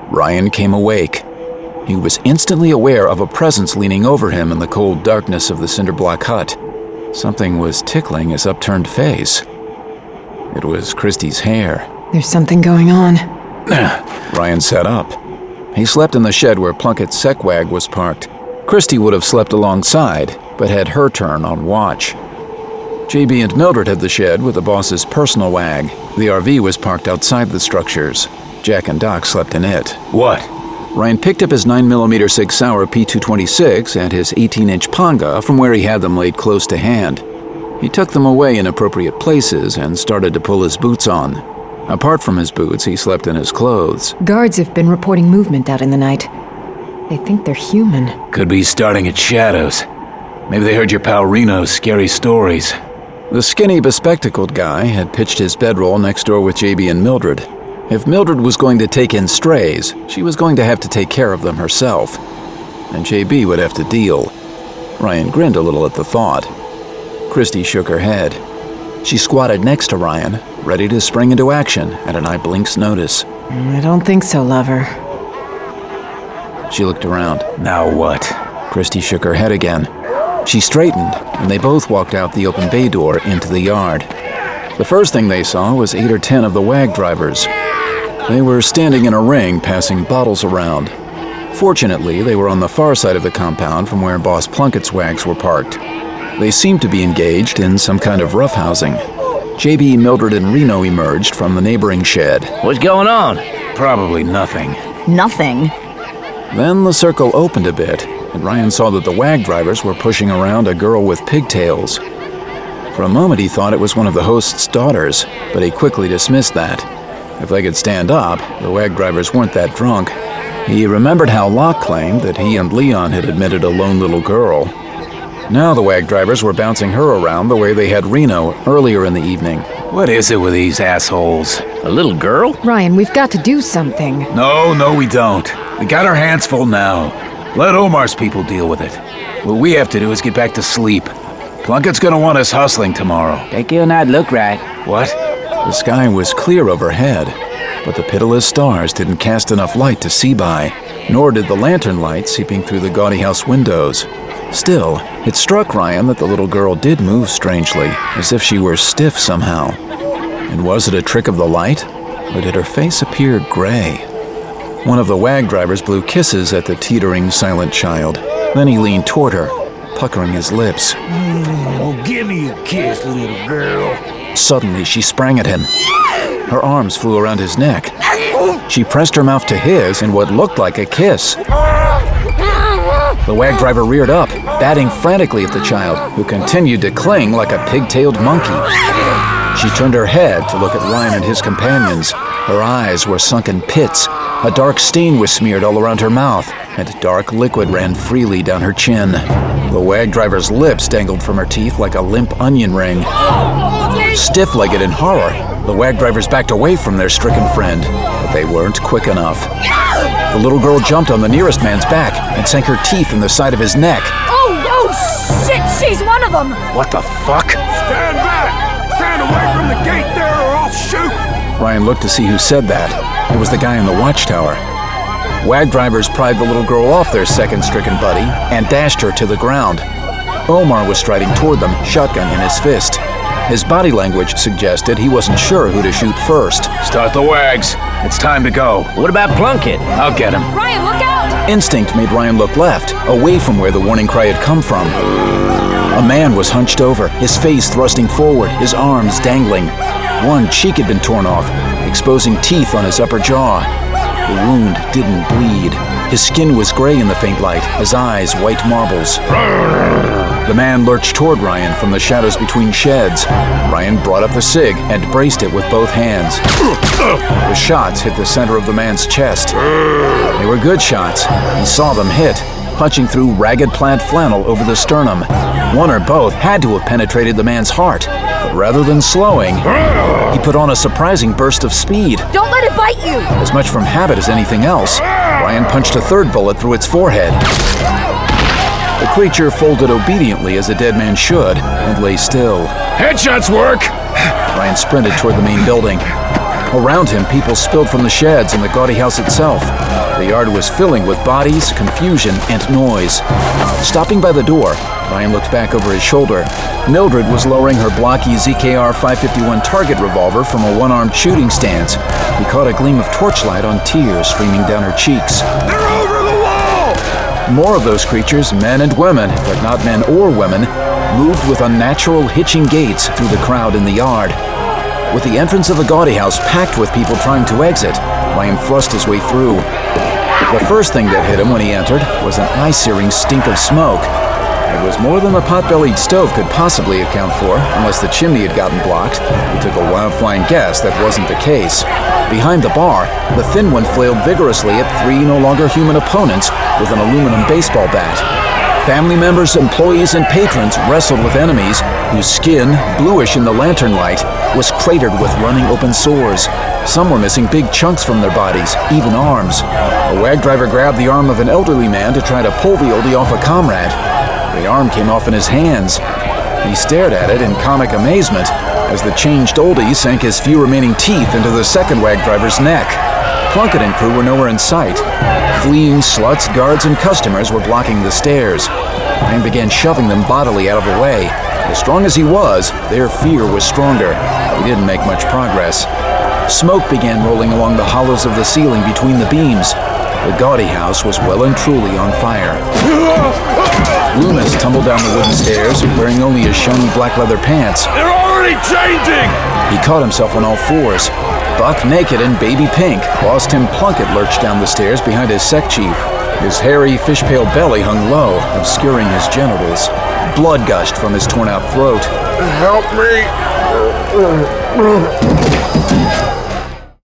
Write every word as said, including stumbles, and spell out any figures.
Ryan came awake. He was instantly aware of a presence leaning over him in the cold darkness of the cinder-block hut. Something was tickling his upturned face. It was Christy's hair. There's something going on. Ryan sat up. He slept in the shed where Plunkett's Secwag was parked. Christy would have slept alongside, but had her turn on watch. J B and Mildred had the shed with the boss's personal wag. The R V was parked outside the structures. Jack and Doc slept in it. What? Ryan picked up his nine millimeter Sig Sauer P two twenty-six and his eighteen inch Panga from where he had them laid close to hand. He tucked them away in appropriate places and started to pull his boots on. Apart from his boots, he slept in his clothes. Guards have been reporting movement out in the night. They think they're human. Could be starting at Shadows. Maybe they heard your pal Reno's scary stories. The skinny, bespectacled guy had pitched his bedroll next door with J B and Mildred. If Mildred was going to take in strays, she was going to have to take care of them herself. And J B would have to deal. Ryan grinned a little at the thought. Christy shook her head. She squatted next to Ryan, ready to spring into action at an eye blink's notice. I don't think so, lover. She looked around. Now what? Christy shook her head again. She straightened, and they both walked out the open bay door into the yard. The first thing they saw was eight or ten of the wag drivers. They were standing in a ring, passing bottles around. Fortunately, they were on the far side of the compound from where Boss Plunkett's wags were parked. They seemed to be engaged in some kind of roughhousing. J B, Mildred, and Reno emerged from the neighboring shed. What's going on? Probably nothing. Nothing? Then the circle opened a bit, and Ryan saw that the wag drivers were pushing around a girl with pigtails. For a moment he thought it was one of the host's daughters, but he quickly dismissed that. If they could stand up, the wag drivers weren't that drunk. He remembered how Locke claimed that he and Leon had admitted a lone little girl. Now the wag drivers were bouncing her around the way they had Reno earlier in the evening. What is it with these assholes? A little girl? Ryan, we've got to do something. No, no we don't. We got our hands full now. Let Omar's people deal with it. What we have to do is get back to sleep. Plunkett's gonna want us hustling tomorrow. Think you'll not look right. What? The sky was clear overhead, but the pitiless stars didn't cast enough light to see by, nor did the lantern light seeping through the gaudy house windows. Still, it struck Ryan that the little girl did move strangely, as if she were stiff somehow. And was it a trick of the light, or did her face appear gray? One of the wag drivers blew kisses at the teetering, silent child. Then he leaned toward her, puckering his lips. Oh, give me a kiss, little girl. Suddenly, she sprang at him. Her arms flew around his neck. She pressed her mouth to his in what looked like a kiss. The wag driver reared up, batting frantically at the child, who continued to cling like a pig-tailed monkey. She turned her head to look at Ryan and his companions. Her eyes were sunken pits. A dark stain was smeared all around her mouth, and dark liquid ran freely down her chin. The wag driver's lips dangled from her teeth like a limp onion ring. Stiff-legged in horror, the wag drivers backed away from their stricken friend, but they weren't quick enough. The little girl jumped on the nearest man's back and sank her teeth in the side of his neck. Oh, oh, shit, she's one of them! What the fuck? Stand back! Stand away from the gate there or I'll shoot! Ryan looked to see who said that. It was the guy in the watchtower. Wag drivers pried the little girl off their second-stricken buddy and dashed her to the ground. Omar was striding toward them, shotgun in his fist. His body language suggested he wasn't sure who to shoot first. Start the wags. It's time to go. What about Plunkett? I'll get him. Ryan, look out! Instinct made Ryan look left, away from where the warning cry had come from. A man was hunched over, his face thrusting forward, his arms dangling. One cheek had been torn off, exposing teeth on his upper jaw. The wound didn't bleed. His skin was gray in the faint light, his eyes white marbles. The man lurched toward Ryan from the shadows between sheds. Ryan brought up the Sig and braced it with both hands. The shots hit the center of the man's chest. They were good shots. He saw them hit, punching through ragged plaid flannel over the sternum. One or both had to have penetrated the man's heart, but rather than slowing, he put on a surprising burst of speed. Don't let it bite you! As much from habit as anything else, Ryan punched a third bullet through its forehead. The creature folded obediently as a dead man should, and lay still. Headshots work! Ryan sprinted toward the main building. Around him, people spilled from the sheds and the gaudy house itself. The yard was filling with bodies, confusion, and noise. Stopping by the door, Ryan looked back over his shoulder. Mildred was lowering her blocky Z K R five fifty-one target revolver from a one-armed shooting stance. He caught a gleam of torchlight on tears streaming down her cheeks. They're over the wall! More of those creatures, men and women, but not men or women, moved with unnatural hitching gaits through the crowd in the yard. With the entrance of the gaudy house packed with people trying to exit, Ryan thrust his way through. The first thing that hit him when he entered was an eye-searing stink of smoke. It was more than the pot-bellied stove could possibly account for, unless the chimney had gotten blocked. He took a wild-flying guess that wasn't the case. Behind the bar, the thin one flailed vigorously at three no longer human opponents with an aluminum baseball bat. Family members, employees, and patrons wrestled with enemies whose skin, bluish in the lantern light, was cratered with running open sores. Some were missing big chunks from their bodies, even arms. A wag driver grabbed the arm of an elderly man to try to pull the oldie off a comrade. The arm came off in his hands. He stared at it in comic amazement as the changed oldie sank his few remaining teeth into the second wag driver's neck. Plunkett and crew were nowhere in sight. Fleeing sluts, guards, and customers were blocking the stairs. Ryan began shoving them bodily out of the way. As strong as he was, their fear was stronger. He didn't make much progress. Smoke began rolling along the hollows of the ceiling between the beams. The gaudy house was well and truly on fire. Loomis tumbled down the wooden stairs, wearing only his shiny black leather pants. They're already changing! He caught himself on all fours. Buck, naked and baby pink, Lost Tim Plunkett lurched down the stairs behind his sec chief. His hairy, fish-pale belly hung low, obscuring his genitals. Blood gushed from his torn-out throat. Help me!